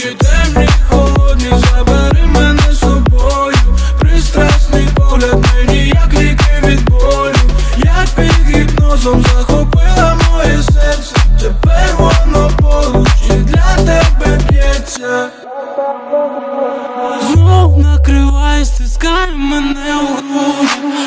Ночі темні, холодні, забери мене з собою. Пристрасний погляд мені, як ліки від болю. Як під гіпнозом захопила моє серце. Тепер воно поруч і для тебе б'ється. Знов накриває, стискає мене у груди.